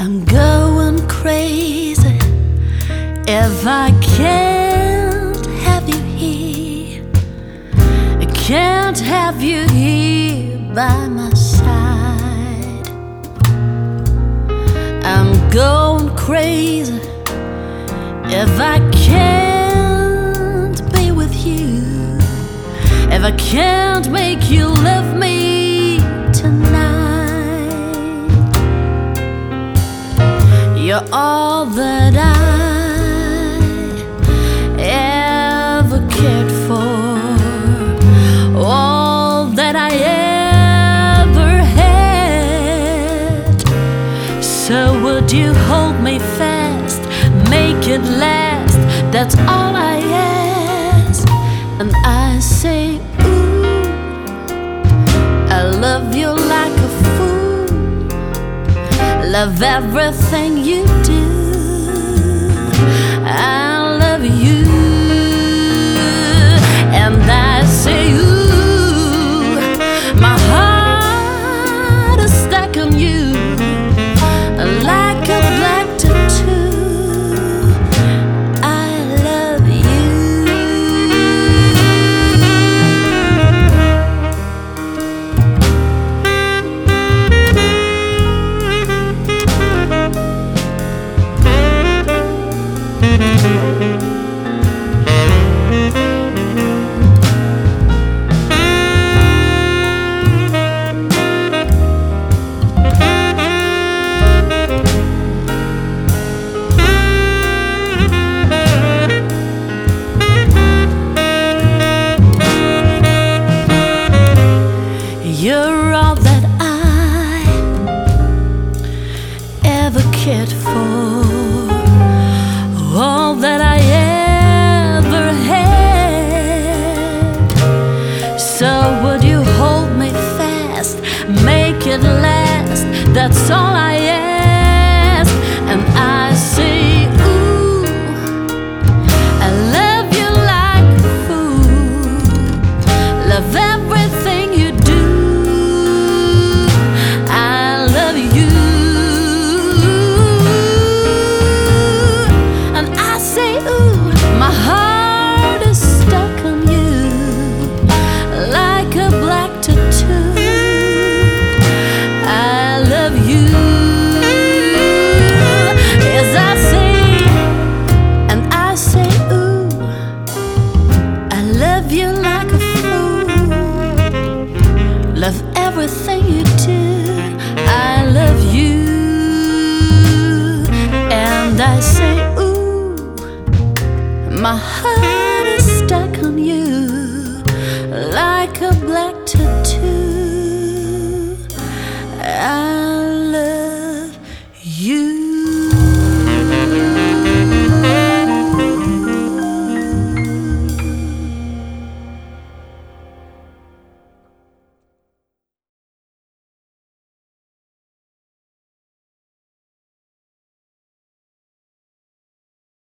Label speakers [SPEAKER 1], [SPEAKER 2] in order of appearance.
[SPEAKER 1] I'm going crazy if I can't have you here. I can't have you here by my side. I'm going crazy if I can't be with you, if I can't make you love me tonight. You're all that I ever cared for, all that I ever had. So would you hold me fast, make it last? That's all I ask. And I say, ooh, I love you like a fool, love everything you do. I love you. And I say, ooh, my heart is stuck on you like a black tattoo. You're all that I ever cared for, all that I ever had. So would you hold me fast, make it last? That's all I ask. And I say, ooh, I love you like a fool, love everything you do. Love everything you do. I love you. And I say, ooh, my heart is stuck on you like a black tattoo.